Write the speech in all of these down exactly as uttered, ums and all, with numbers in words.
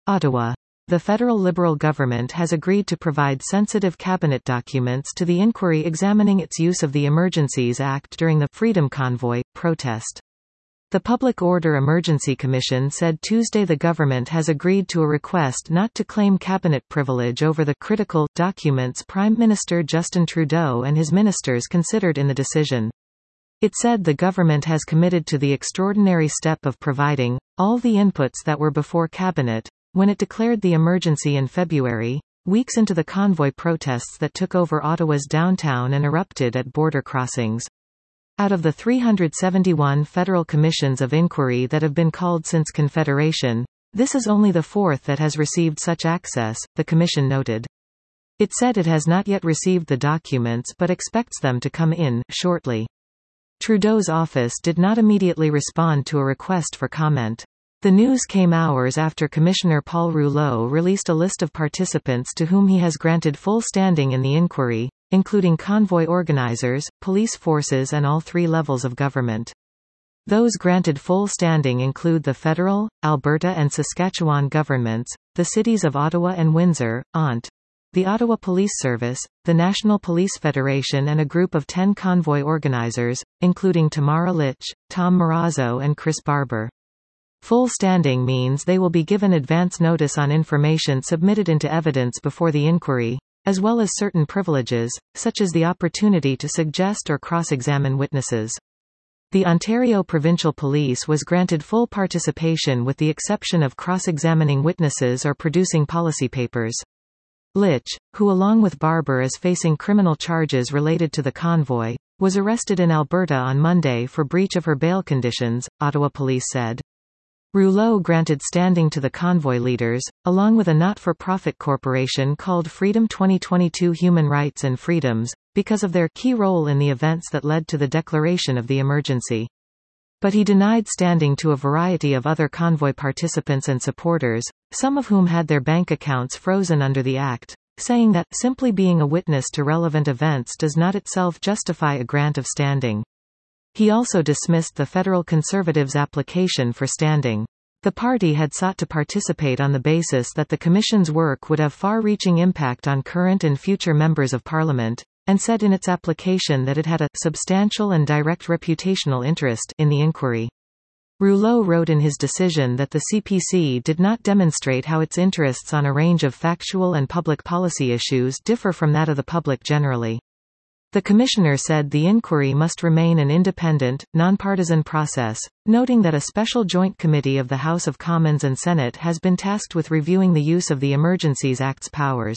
Ottawa. The federal Liberal government has agreed to provide sensitive cabinet documents to the inquiry examining its use of the Emergencies Act during the Freedom Convoy protest. The Public Order Emergency Commission said Tuesday the government has agreed to a request not to claim cabinet privilege over the critical documents Prime Minister Justin Trudeau and his ministers considered in the decision. It said the government has committed to the extraordinary step of providing all the inputs that were before cabinet when it declared the emergency in February, weeks into the convoy protests that took over Ottawa's downtown and erupted at border crossings. Out of the three hundred seventy-one federal commissions of inquiry that have been called since Confederation, this is only the fourth that has received such access, the commission noted. It said it has not yet received the documents but expects them to come in shortly. Trudeau's office did not immediately respond to a request for comment. The news came hours after Commissioner Paul Rouleau released a list of participants to whom he has granted full standing in the inquiry, including convoy organizers, police forces and all three levels of government. Those granted full standing include the federal, Alberta and Saskatchewan governments, the cities of Ottawa and Windsor, O N T, the Ottawa Police Service, the National Police Federation and a group of ten convoy organizers, including Tamara Lich, Tom Marazzo and Chris Barber. Full standing means they will be given advance notice on information submitted into evidence before the inquiry, as well as certain privileges, such as the opportunity to suggest or cross-examine witnesses. The Ontario Provincial Police was granted full participation with the exception of cross-examining witnesses or producing policy papers. Lich, who along with Barber is facing criminal charges related to the convoy, was arrested in Alberta on Monday for breach of her bail conditions, Ottawa Police said. Rouleau granted standing to the convoy leaders, along with a not-for-profit corporation called Freedom twenty twenty-two Human Rights and Freedoms, because of their key role in the events that led to the declaration of the emergency. But he denied standing to a variety of other convoy participants and supporters, some of whom had their bank accounts frozen under the act, saying that simply being a witness to relevant events does not itself justify a grant of standing. He also dismissed the federal Conservatives' application for standing. The party had sought to participate on the basis that the Commission's work would have far-reaching impact on current and future members of Parliament, and said in its application that it had a substantial and direct reputational interest in the inquiry. Rouleau wrote in his decision that the C P C did not demonstrate how its interests on a range of factual and public policy issues differ from that of the public generally. The Commissioner said the inquiry must remain an independent, nonpartisan process, noting that a special joint committee of the House of Commons and Senate has been tasked with reviewing the use of the Emergencies Act's powers.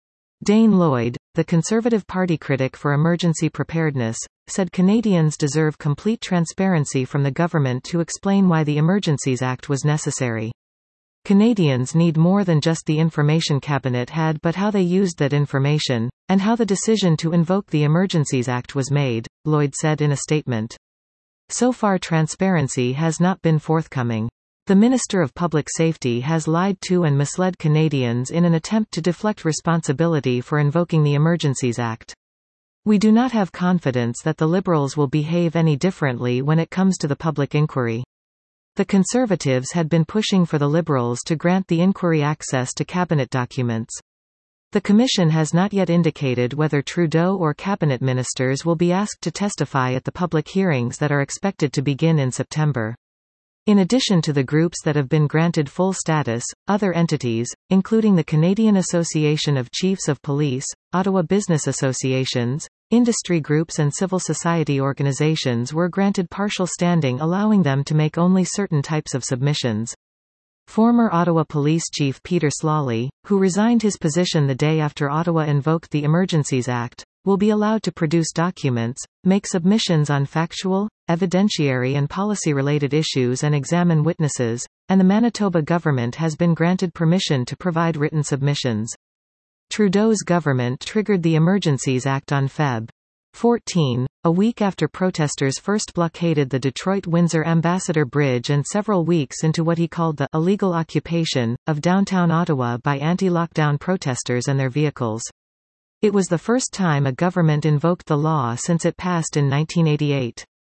Dane Lloyd, the Conservative Party critic for emergency preparedness, said Canadians deserve complete transparency from the government to explain why the Emergencies Act was necessary. Canadians need more than just the information Cabinet had but how they used that information, and how the decision to invoke the Emergencies Act was made, Lloyd said in a statement. So far transparency has not been forthcoming. The Minister of Public Safety has lied to and misled Canadians in an attempt to deflect responsibility for invoking the Emergencies Act. We do not have confidence that the Liberals will behave any differently when it comes to the public inquiry. The Conservatives had been pushing for the Liberals to grant the inquiry access to Cabinet documents. The Commission has not yet indicated whether Trudeau or Cabinet ministers will be asked to testify at the public hearings that are expected to begin in September. In addition to the groups that have been granted full status, other entities, including the Canadian Association of Chiefs of Police, Ottawa Business Associations, industry groups and civil society organizations were granted partial standing, allowing them to make only certain types of submissions. Former Ottawa Police Chief Peter Slawley, who resigned his position the day after Ottawa invoked the Emergencies Act, will be allowed to produce documents, make submissions on factual, evidentiary and policy-related issues and examine witnesses, and the Manitoba government has been granted permission to provide written submissions. Trudeau's government triggered the Emergencies Act on February fourteenth, a week after protesters first blockaded the Detroit-Windsor Ambassador Bridge and several weeks into what he called the illegal occupation of downtown Ottawa by anti-lockdown protesters and their vehicles. It was the first time a government invoked the law since it passed in nineteen eighty-eight.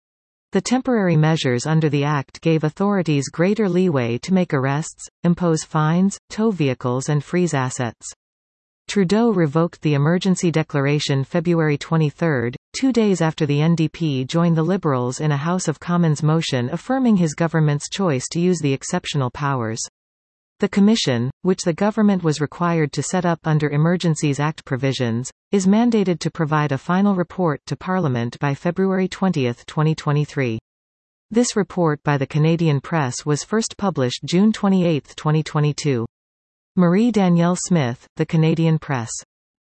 The temporary measures under the Act gave authorities greater leeway to make arrests, impose fines, tow vehicles and freeze assets. Trudeau revoked the emergency declaration February twenty-third, two days after the N D P joined the Liberals in a House of Commons motion affirming his government's choice to use the exceptional powers. The Commission, which the government was required to set up under Emergencies Act provisions, is mandated to provide a final report to Parliament by February twentieth, twenty twenty-three. This report by the Canadian Press was first published June twenty-eighth, twenty twenty-two. Marie Danielle Smith, The Canadian Press.